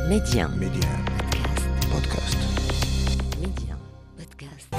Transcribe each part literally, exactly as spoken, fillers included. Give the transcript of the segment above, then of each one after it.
ميديان ميديان بودكاست. ميديان بودكاست.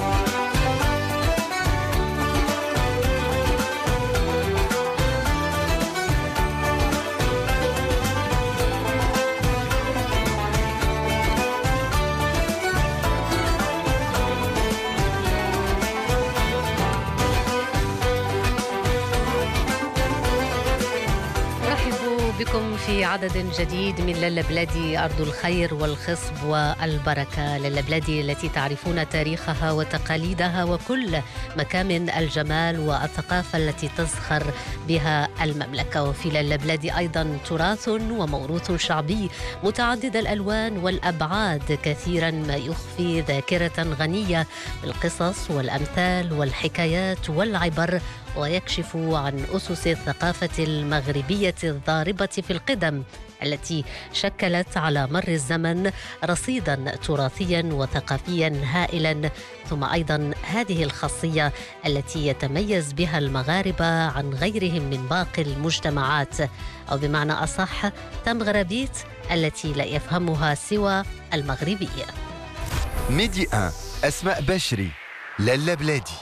بكم في عدد جديد من لالا بلادي أرض الخير والخصب والبركة. لالا بلادي التي تعرفون تاريخها وتقاليدها وكل مكامن الجمال والثقافة التي تزخر بها المملكة. وفي لالا بلادي أيضا تراث وموروث شعبي متعدد الألوان والأبعاد، كثيرا ما يخفي ذاكرة غنية بالقصص والأمثال والحكايات والعبر، ويكشف عن أسس الثقافة المغربية الضاربة في القدم التي شكلت على مر الزمن رصيداً تراثياً وثقافياً هائلاً. ثم أيضاً هذه الخاصية التي يتميز بها المغاربة عن غيرهم من باقي المجتمعات، أو بمعنى أصح تمغربيت التي لا يفهمها سوى المغربية. ميدي واحد أسماء بشري، لالا بلادي.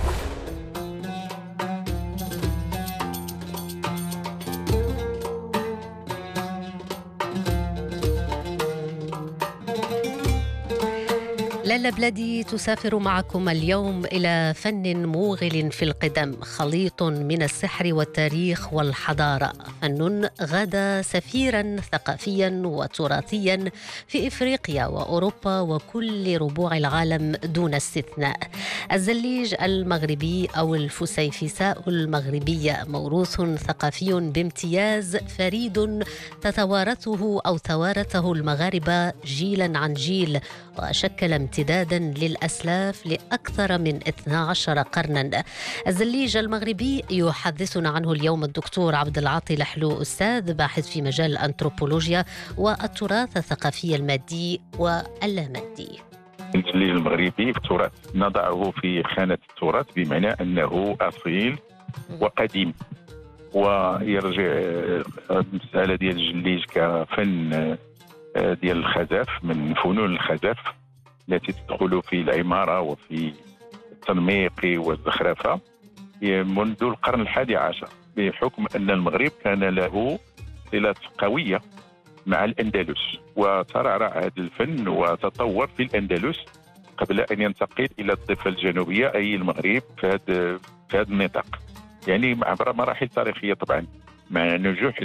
لالا بلادي تسافر معكم اليوم إلى فن موغل في القدم، خليط من السحر والتاريخ والحضارة، فن غدا سفيرا ثقافيا وتراثيا في إفريقيا وأوروبا وكل ربوع العالم دون استثناء. الزليج المغربي أو الفسيفساء المغربية موروث ثقافي بامتياز فريد تتوارثه أو توارثه المغاربة جيلا عن جيل، وشكل امتدادا للأسلاف لأكثر من اثني عشر قرنا. الزليج المغربي يحدثنا عنه اليوم الدكتور عبد العاطي لحلو، أستاذ باحث في مجال الأنثروبولوجيا والتراث الثقافي المادي واللامادي. الزليج المغربي في التراث نضعه في خانة التراث، بمعنى أنه أصيل وقديم، ويرجع المسألة ديال الزليج كفن ديال الخزف من فنون الخزف التي تدخل في العمارة وفي التنميق والزخرفة منذ القرن الحادي عشر، بحكم أن المغرب كان له صلة قوية مع الأندلس، وترعرع هذا الفن وتطور في الأندلس قبل أن ينتقل إلى الضفة الجنوبية أي المغرب في هذا في هذا النطاق، يعني عبر مراحل تاريخية طبعا، مع نجوح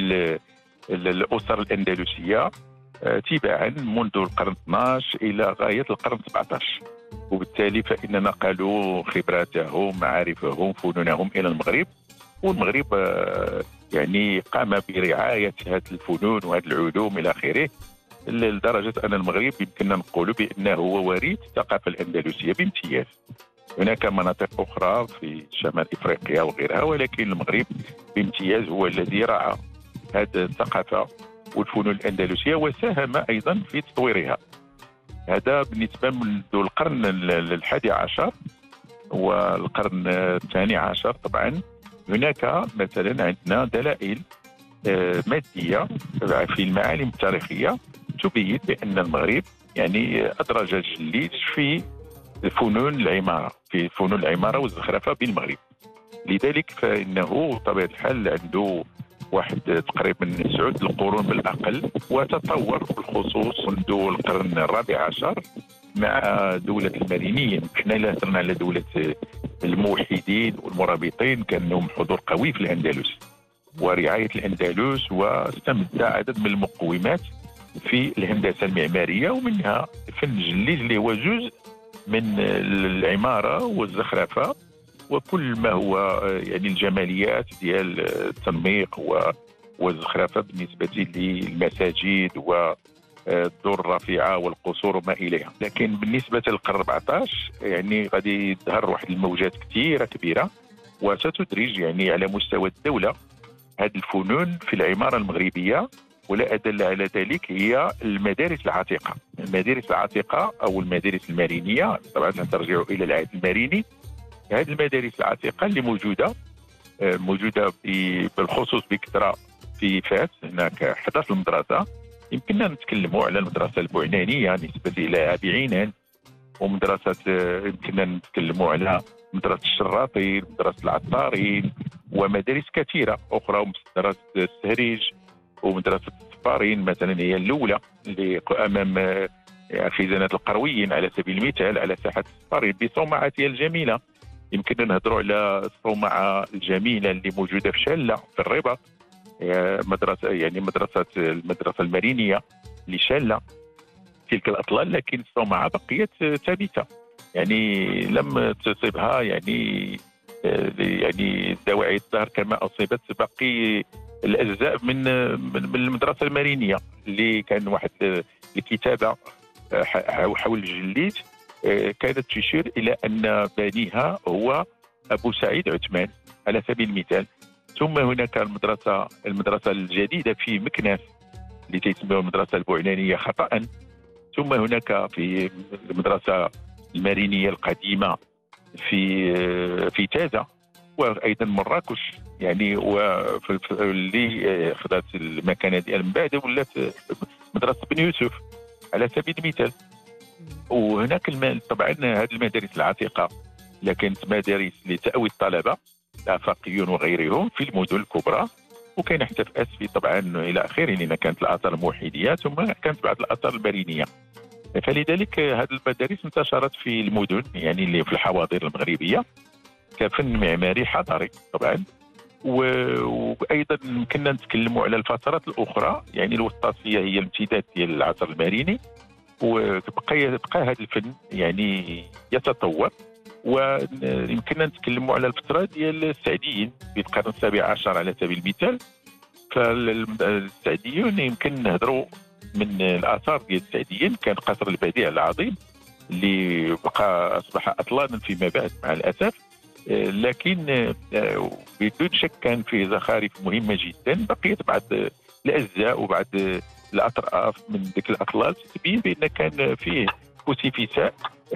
الأسر الأندلسية تباعا منذ القرن اثني عشر إلى غاية القرن سبعة عشر، وبالتالي فإن نقلوا خبراتهم معارفهم فنونهم إلى المغرب، والمغرب يعني قام برعاية هذه الفنون وهذه العلوم إلى آخره، لدرجة أن المغرب يمكننا نقول بأنه هو وريث الثقافة الأندلسية بامتياز. هناك مناطق أخرى في شمال إفريقيا وغيرها، ولكن المغرب بامتياز هو الذي رعى هذه الثقافة والفنون الأندلسية وساهم أيضا في تطويرها. هذا بالنسبة منذ القرن الحادي عشر والقرن الثاني عشر. طبعا هناك مثلا عندنا دلائل مادية في المعالم التاريخية تبين بأن المغرب يعني أدرج الزليج في فنون العمارة في فنون العمارة والزخرفة بالمغرب، لذلك فإنه طبيعة الحال عنده واحد تقريبا سعود القرون بالأقل، وتطور بالخصوص منذ القرن الرابع عشر مع دولة المارينيين. احنا لا هضرنا على دولة الموحدين والمرابطين كان لهم حضور قوي في الأندلس ورعاية الأندلس، واستمد عدد من المقومات في الهندسة المعمارية، ومنها فن الزليج اللي هو جزء من العمارة والزخرفة وكل ما هو يعني الجماليات ديال التنميق والزخرفة بالنسبة للمساجد والدور الرفيعة والقصور وما إليها. لكن بالنسبة للقرن أربعة عشر يعني غادي تظهر واحد الموجات كثيرة كبيرة، وستدرج يعني على مستوى الدولة هذه الفنون في العمارة المغربية. ولا أدل على ذلك هي المدارس العتيقة، المدارس العتيقة أو المدارس المارينية، طبعا ترجع إلى العهد الماريني. هذه المدارس العتيقة اللي موجودة موجودة بالخصوص بكثرة في فاس، هناك أحد عشر مدرسة يمكننا نتكلموا على المدرسة البعنانية نسبة إلى بعينان، ومدرسة يمكننا نتكلموا على مدرسة الشراطين، مدرسة العطارين، ومدارس كثيرة أخرى، ومدرسة السهريج ومدرسة الصفارين مثلا هي الأولى اللي أمام خزانة القرويين على سبيل المثال على ساحة الصفارين بصومعتها الجميلة. يمكننا نهضروا على الصومعة الجميلة اللي موجودة في شلة في الرباط، مدرسة يعني مدرسة المدرسة المارينية لشلة، تلك الأطلال لكن الصومعة بقيت ثابتة، يعني لم تصيبها يعني يعني دواعي الدهر كما أصيبت باقي الأجزاء من من المدرسة المارينية اللي كان واحد الكتابة حول الجليد كانت تشير إلى أن بانيها هو أبو سعيد عثمان على سبيل المثال. ثم هناك المدرسة المدرسة الجديدة في مكناس اللي تسمى المدرسة البعنانية خطأ. ثم هناك في المدرسة المارينية القديمة في في تازة، وأيضا مراكش يعني واللي خذت المكانة ديالها من بعد ولات مدرسة بن يوسف على سبيل المثال. وهناك المال طبعا هذه المدارس العتيقة لكنت مدارس لتأوي الطلبة الآفاقيون وغيرهم في المدن الكبرى، وكاين حتى في اسفي طبعا الى اخره، لان كانت الاثار الموحديه ثم كانت بعض الاثار المارينيه. فلذلك هذه المدارس انتشرت في المدن يعني اللي في الحواضر المغربيه كفن معماري حضاري طبعا. وايضا يمكننا نتكلموا على الفترات الاخرى، يعني الوسطاسيه هي الامتداد ديال العصر الماريني، وبقى بقى هذا الفن يعني يتطور. ويمكننا نتكلموا على الفتره ديال السعديين في القرن السابع عشر على سبيل المثال. فالسعديون يمكن نهضروا من الاثار ديال السعديين كان قصر البديع العظيم اللي بقى اصبح اطلالا فيما بعد مع الاسف، لكن بدون شك كان فيه زخارف مهمه جدا. بقيت بعض الاجزاء وبعض الاطراف من ذيك الاطلال تبين بان كان فيه فسيفساء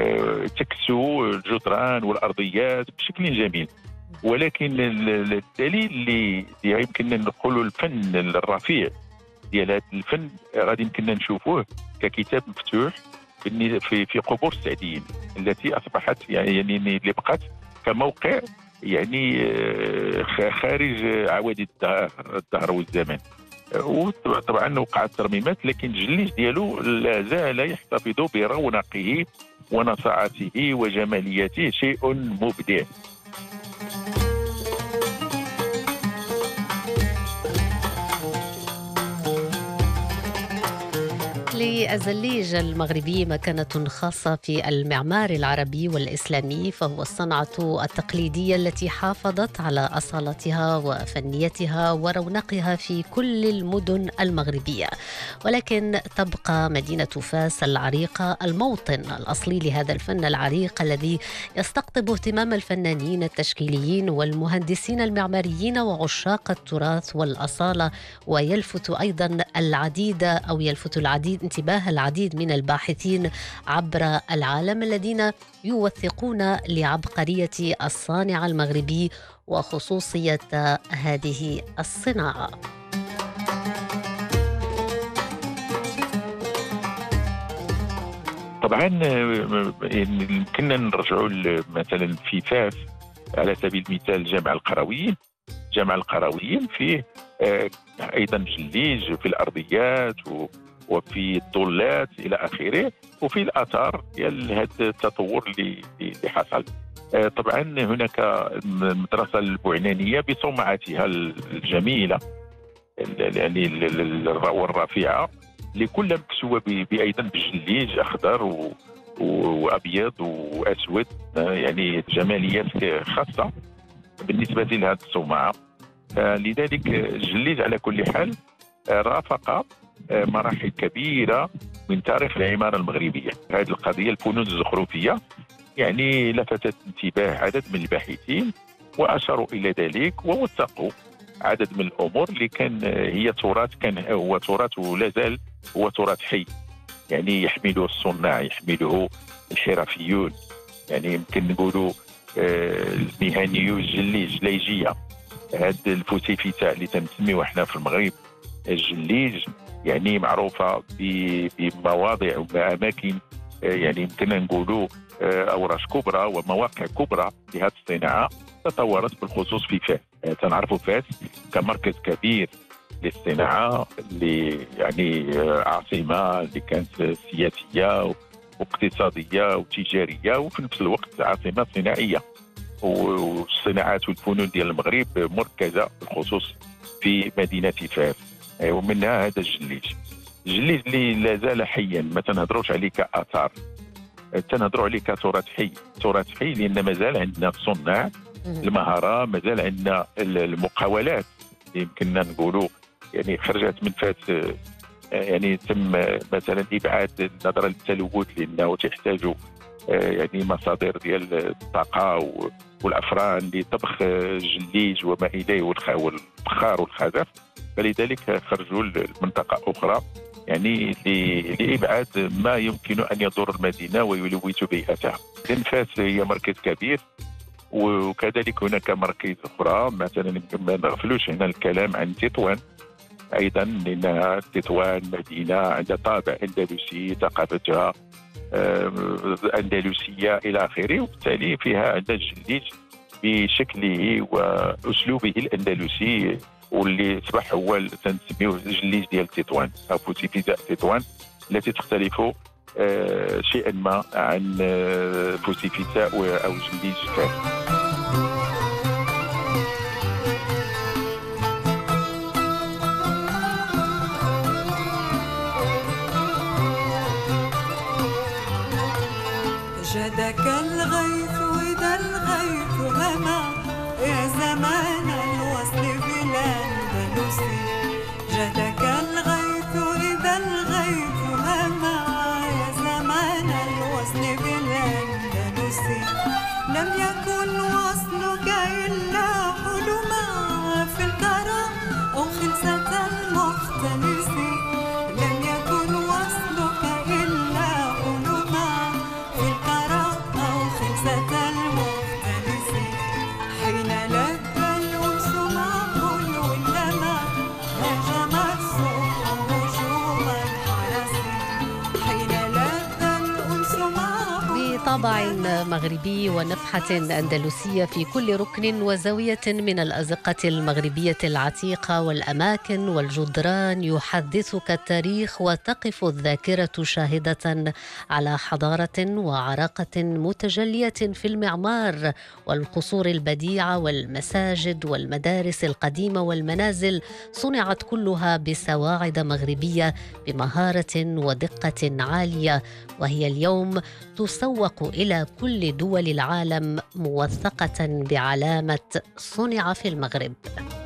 تكسو الجدران والارضيات بشكل جميل. ولكن الدليل اللي يمكننا نقولوا الفن الرفيع ديال هذا الفن غادي يمكننا نشوفوه ككتاب مفتوح في في قبور السعديين التي اصبحت يعني اللي بقات كموقع يعني خارج عوادي الدهر والزمان. وطبعا وقعت ترميمات، لكن الجليج ديالو لا زال يحتفظ برونقه ونصاعته وجماليته، شيء مبدع. للزليج المغربي مكانة خاصة في المعمار العربي والإسلامي، فهو الصنعة التقليدية التي حافظت على أصالتها وفنيتها ورونقها في كل المدن المغربية. ولكن تبقى مدينة فاس العريقة الموطن الأصلي لهذا الفن العريق الذي يستقطب اهتمام الفنانين التشكيليين والمهندسين المعماريين وعشاق التراث والأصالة، ويلفت أيضا العديد أو يلفت العديد انتباه العديد من الباحثين عبر العالم الذين يوثقون لعبقرية الصانع المغربي وخصوصية هذه الصناعة. طبعا يمكننا نرجعوا مثلا في فاس على سبيل المثال جامع القرويين. جامع القرويين فيه ايضا جليج في الارضيات وفي الطلات الى اخره، وفي الاثار ديال هذا التطور اللي اللي حصل. طبعا هناك المدرسه البعنانيه بصومعتها الجميله يعني والرفيعه اللي كلها مكسوه ايضا بجليج اخضر وابيض واسود، يعني جماليات خاصه بالنسبه لهذه الصومعه. لذلك الجليج على كل حال رافق مراحل كبيرة من تاريخ العمارة المغربية. هذه القضية الفنون الزخرفية يعني لفتت انتباه عدد من الباحثين وأشاروا إلى ذلك ووثقوا عدد من الأمور اللي كان هي تراث، كان هو تراث ولا زال هو تراث حي، يعني يحمله الصناع يحمله الحرفيون، يعني يمكن نقولوا المهنيو الجليج جليجية. هذا الفسيفساء اللي تنسميوه احنا في المغرب الجليج يعني معروفه بمواضع واماكن يعني يمكننا نقولوا اوراش كبرى ومواقع كبرى لهذه الصناعه تطورت بالخصوص في فاس. تنعرفوا فاس كمركز كبير للصناعه، اللي يعني عاصمه اللي كانت سياسيه واقتصاديه وتجاريه وفي نفس الوقت عاصمه صناعيه، والصناعات والفنون ديال المغرب مركزه بالخصوص في مدينه فاس، ومنها هذا الجليج. الجليج اللي لا زال حيا، ما تنهضروش عليه كاثار، تنهضروا عليه كتراث حي. تراث حي لان مازال عندنا الصناع المهاره، مازال عندنا المقاولات اللي يمكننا نقولوا يعني خرجت من فاس، يعني تم مثلا ابعاد نظرا للتلوث لانه تحتاج يعني مصادر ديال الطاقه والافران لطبخ الجليج وما اليه والبخار والخزف، فلذلك خرجوا لمنطقه اخرى يعني لابعاد ما يمكن ان يضر المدينه ويلوث بيئتها. لان فاس هي مركز كبير، وكذلك هناك مراكز اخرى، مثلا ما نغفلوش هنا الكلام عن تطوان ايضا، لانها تطوان مدينه عندها طابع اندلسي، ثقافتها اندلسيه الى اخره، وبالتالي فيها عندها الجليج بشكله واسلوبه الاندلسي، واللي اصبح هو تنسميوه الجليج ديال تطوان او فوسيفيزاء تطوان، التي تختلف آه شيئا ما عن آه فوسيفيزاء او جليج فاس. جدك الغيث وإذا الغيث هما يا زمان الوصل بالأندلسي. جدك الغيث إذا الغيث هما يا زمان الوصل بالأندلسي. لم يكن وصلك إلا حلما في الكرى أو خلسة المختلس. لم يكن وصلك إلا حلما في الكرى أو خلسة المختلس. حين لذ الأنس مع حلو اللمى هاجمت سوق هجوم الحرس. حين لذ الأنس مع بطابع مغربي ونفحة أندلسية في كل ركن وزاوية من الأزقة المغربية العتيقة، والأماكن والجدران يحدثك التاريخ، وتقف الذاكرة شاهدة على حضارة وعراقة متجلية في المعمار والقصور البديعة والمساجد والمدارس القديمة والمنازل، صنعت كلها بسواعد مغربية بمهارة ودقة عالية، وهي اليوم تسوق إلى كل دول العالم موثقة بعلامة صنع في المغرب.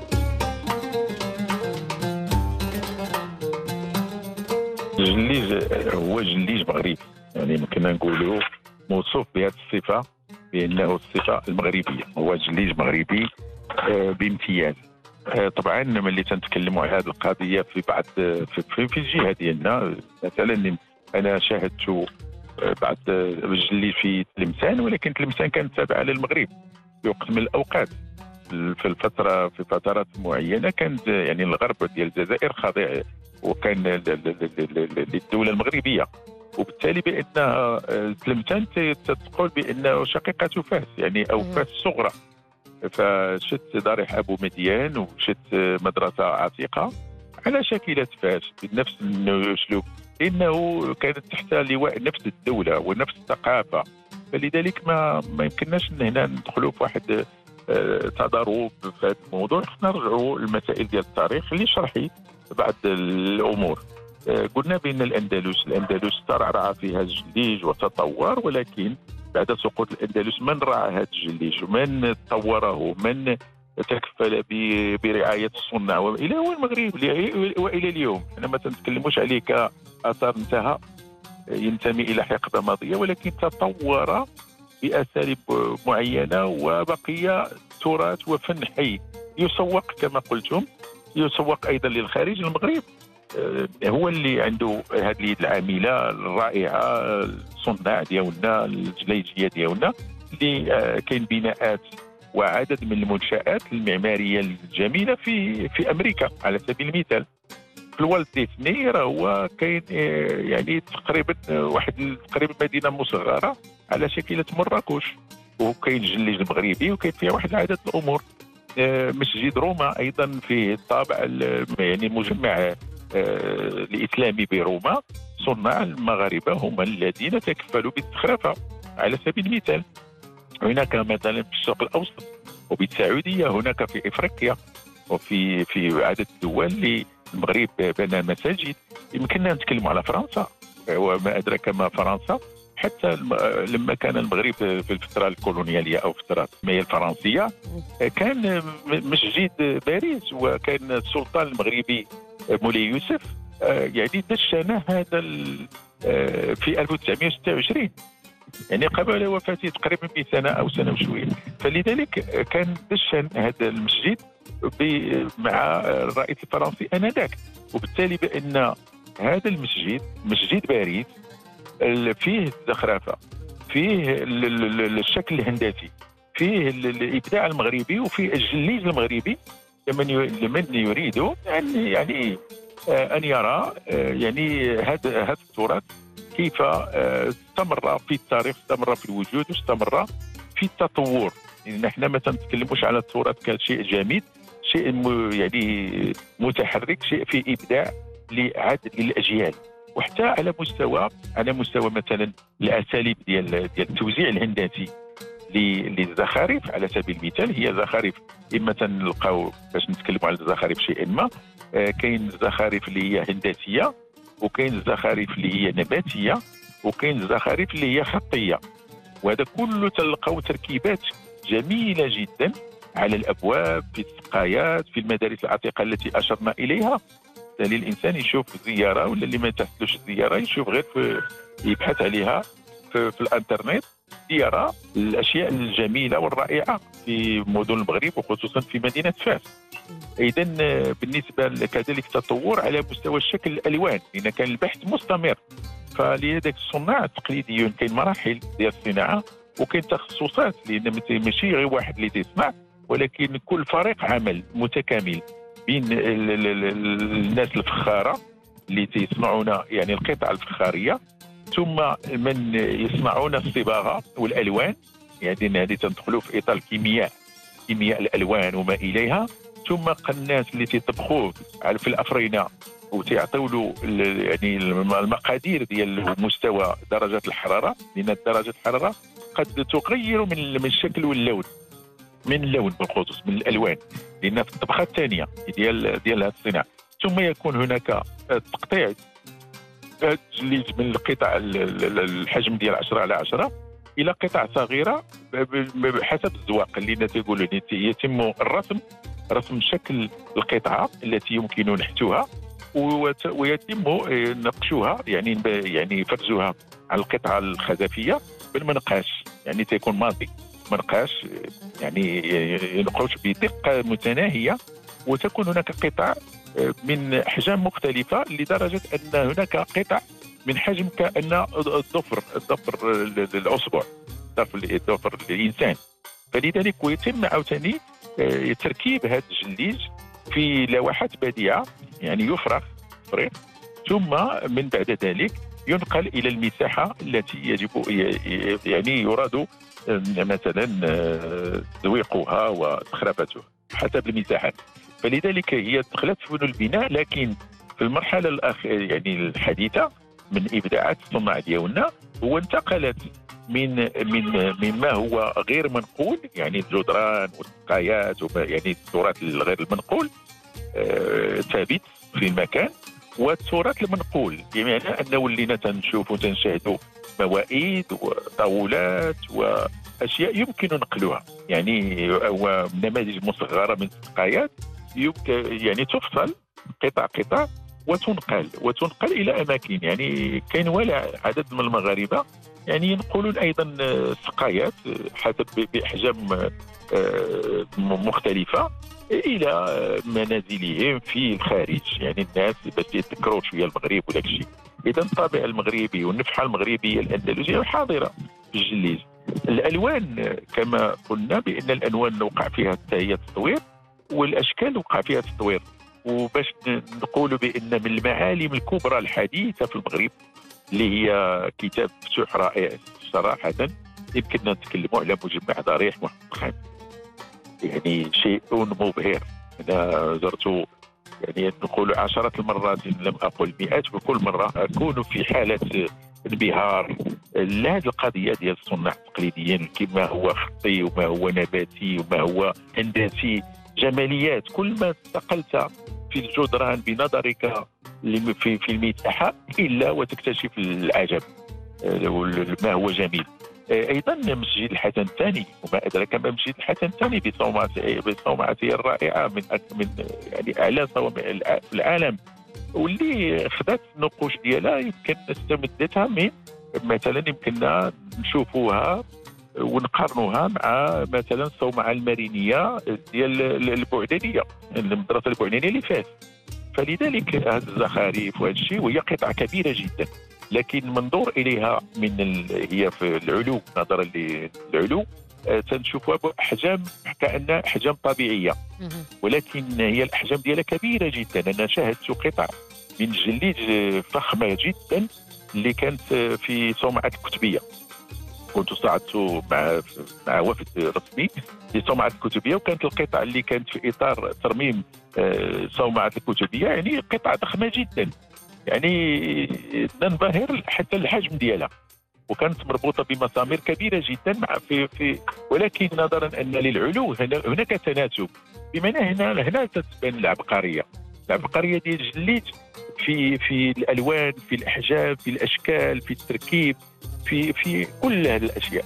الجليج هو جليج مغربي، يعني يمكننا نقولوا موصوف بهذه الصفة بأنه الصفة المغربية، هو جليج مغربي بامتياز. طبعا ملي تنتكلموا على هذه القضية في بعض في, في الجهة ديالنا، مثلا أنا شاهدت بعد الجليج في تلمسان، ولكن تلمسان كانت تابعة للمغرب في وقت من الأوقات. في الفترة في فترات معينة كانت يعني الغرب ديال الجزائر خاضع وكان للدولة المغربية، وبالتالي بأنها تلمسان تقول بأنه شقيقة فاس يعني أو فاس الصغرى. فشت ضريح أبو مديان وشت مدرسة عتيقة على شاكلة فاس بنفس الأسلوب، لأنه كانت تحت لواء نفس الدولة ونفس الثقافة، فلذلك ما ما يمكنناش ان هنا ندخلوا في واحد تضارب في هذا الموضوع. خصنا نرجعوا للمسائل ديال التاريخ اللي شرحي بعض الأمور. قلنا بأن الأندلس الأندلس ترعرع فيها الجليج وتطور، ولكن بعد سقوط الأندلس من رعى هذا الجليج ومن طوره من تكفل برعاية الصناع وإلى هو المغرب وإلى اليوم. أنا ما تنتكلموش عليه كأثار انتهى ينتمي إلى حقبة ماضية، ولكن تطور بأساليب معينة وبقي تراث وفن حي يسوق كما قلتم، يسوق أيضا للخارج. المغرب هو اللي عنده هذه اليد العاملة الرائعة، الصناع ديالنا الجليجية ديالنا اللي كاين بناءات وعدد من المنشآت المعمارية الجميلة في في أمريكا على سبيل المثال. في الوالت ديزني راه هو كاين يعني تقريبا واحد تقريبا مدينه مصغره على شكل مراكش، وكاين الجليج المغربي وكاين فيها واحد العدد الامور. مسجد روما ايضا فيه الطابع يعني مجمع الاسلامي بروما. صناع المغاربه هم الذين تكفلوا بالزخرفه على سبيل المثال. هناك مثلا في الشرق الاوسط وبالسعوديه، هناك في افريقيا وفي في عدد الدول اللي المغرب بنى مساجد. يمكننا نتكلم على فرنسا وما ادراك ما فرنسا. حتى لما كان المغرب في الفتره الكولونياليه او الفتره الفرنسيه كان مسجد باريس، وكان السلطان المغربي مولاي يوسف يعني دشن هذا في ألف وتسعمائة وستة وعشرين، يعني قبل وفاته تقريبا بسنه او سنه وشويه. فلذلك كان دشن هذا المسجد مع الرئيس الفرنسي انذاك، وبالتالي بان هذا المسجد مسجد باريس فيه الزخرفه، فيه الشكل الهندسي، فيه الابداع المغربي، وفيه الجليج المغربي لمن يريد ان يعني ان يرى يعني هذا هذا التراث كيف استمر في التاريخ، استمر في الوجود، واستمر في التطور. يعني نحن ما تنتكلموش على التراث كشيء جامد، شيء يعني متحرك، شيء فيه ابداع لعدد الاجيال. وحتى على مستوى على مستوى مثلا الاساليب ديال ديال التوزيع الهندسي للزخارف على سبيل المثال. هي زخارف اما تنلقاو باش نتكلموا على الزخارف شيئا ما، آه كاين الزخارف اللي هي هندسيه، وكاين الزخارف اللي هي نباتيه، وكاين الزخارف اللي هي خطيه. وهذا كله تلقاو تركيبات جميله جدا على الابواب، في السقايات، في المدارس العتيقه التي اشرنا اليها. بالتالي الانسان يشوف زياره، ولا اللي ما تحصلوش الزياره يشوف غير في يبحث عليها في, في الانترنت، يرى الاشياء الجميله والرائعه في مدن المغرب وخصوصا في مدينه فاس. اذا بالنسبه كذلك تطور على مستوى الشكل الالوان، لان كان البحث مستمر. فلذلك الصناع التقليديون كاين مراحل ديال الصناعه وكاين تخصصات، لان ماشي غير واحد اللي تيصنع، ولكن كل فريق عمل متكامل بين الناس الفخاره اللي تيصنعون يعني القطع الفخاريه، ثم من يصنعون الصباغه والالوان، يعني هذه تندخلوا في اطار الكيمياء، كيمياء الالوان وما اليها، ثم الناس اللي تيطبخوه في الافرينه وتيعطيو له يعني المقادير ديال مستوى درجات الحراره، لان درجه الحراره قد تغير من من الشكل واللون، من اللون بالخصوص من الالوان، لان في الطبخه الثانيه ديال ديال هذه الصناعه. ثم يكون هناك تقطيع تجليد من القطع الحجم ديال عشرة على عشرة الى قطع صغيره بحسب الذواق اللي تيقولوا يتم الرسم، رسم شكل القطعه التي يمكن نحتها ويتم نقشها، يعني يعني فرزها على القطعه الخزفيه بالمنقاش، يعني تيكون ماضي منقاش، يعني ينقش بدقه متناهيه، وتكون هناك قطع من احجام مختلفه لدرجه ان هناك قطع من حجم كان الضفر الضفر الاصبع، ضفر الضفر الانسان. فلذلك ويتم عاوتاني تركيب هذا الجليج في لوحات بديعه، يعني يفرغ فريق، ثم من بعد ذلك ينقل الى المساحه التي يجب يعني يراد مثلا تذويقها وتخربتها حسب المساحات. فلذلك هي دخلت في فنون البناء، لكن في المرحله الأخيرة يعني الحديثه من ابداعات الصناع ديالنا هو انتقلت من من مما هو غير منقول، يعني الجدران والسقايات يعني التراث الغير المنقول آه ثابت في المكان، والتراث المنقول بمعنى انه ولينا تنشوفوا وتنشاهدوا موائد وطاولات واشياء يمكن نقلها، يعني ونماذج مصغره من السقايات يمكن يعني تفصل قطع قطع وتنقل وتنقل الى اماكن. يعني كاين ولا عدد من المغاربه يعني ينقلون ايضا سقايات حسب باحجام مختلفه الى منازلهم في الخارج، يعني الناس باش يتذكروا شويه المغرب وداك الشيء. اذا الطابع المغربي والنفحه المغربيه الاندلسيه حاضره في الجليج. الالوان كما قلنا بان الالوان وقع فيها هي التطوير، والاشكال وقع فيها التطوير، وباش نقولوا بأن من المعالم الكبرى الحديثة في المغرب اللي هي كتاب فتوح رائع صراحة، يمكننا نتكلموا على مجمع ضريح محمد الخامس. يعني شيء مبهر، أنا زرته يعني نقول عشرات المرات إن لم أقل مئات، وكل مرة أكون في حالة انبهار لهذه القضية ديال الصناع التقليديين، كما هو خطي وما هو نباتي وما هو هندسي، جماليات. كل ما انتقلت في الجدران بنظرك في في المساحة إلا وتكتشف العجب ما هو جميل. ايضا مسجد الحسن الثاني، وما ادراك ما مسجد الحسن الثاني بصومعته الرائعه من من يعني اعلى صوامع في العالم، واللي خذت النقوش ديالها يمكن استمدتها من مثلا يمكننا نشوفوها ونقارنوها مع مثلا الصومعه المارينيه ديال البعدانيه، المدرسه البعدانيه اللي فاس. فلذلك هذه الزخارف وهذا الشيء، وهي قطعه كبيره جدا، لكن منظور اليها من ال... هي في العلو، نظرا للعلو آه تنشوفها باحجام كانها احجام طبيعيه، ولكن هي الاحجام ديالها كبيره جدا. انا شاهدت قطع من جليد فخمه جدا اللي كانت في صومعه الكتبيه. كنت صعدت مع مع وفد رسمي في صومعه الكتبيه، وكانت القطع اللي كانت في اطار ترميم آه صومعه الكتبيه يعني قطعه ضخمه جدا، يعني ننبهر حتى الحجم ديالها، وكانت مربوطه بمسامير كبيره جدا مع في في ولكن نظرا ان للعلو هنا هناك تناسب، بمعنى هنا هنا تتبان العبقريه العبقريه ديال الجليد في في الالوان، في الاحجام، في الاشكال، في التركيب، في في كل هذه الاشياء.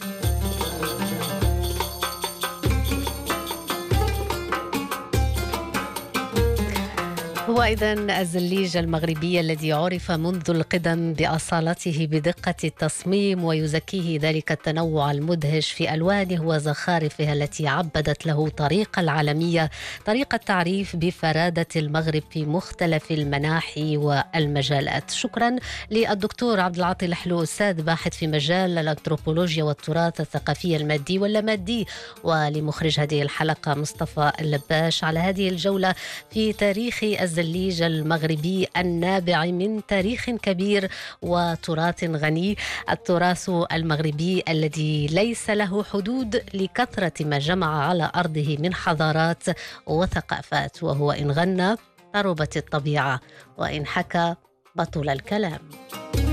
هو أيضا الزليج المغربي الذي عرف منذ القدم بأصالته بدقة التصميم، ويزكيه ذلك التنوع المدهش في ألوانه وزخارفه التي عبدت له طريقة العالمية، طريقة تعريف بفرادة المغرب في مختلف المناحي والمجالات. شكرا للدكتور عبد العاطي الحلو، أستاذ باحث في مجال الأنثروبولوجيا والتراث الثقافي المادي واللامادي، ولمخرج هذه الحلقة مصطفى اللباش على هذه الجولة في تاريخ الزليج المغربي النابع من تاريخ كبير وتراث غني، التراث المغربي الذي ليس له حدود لكثرة ما جمع على أرضه من حضارات وثقافات. وهو إن غنى طربت الطبيعة، وإن حكى بطل الكلام.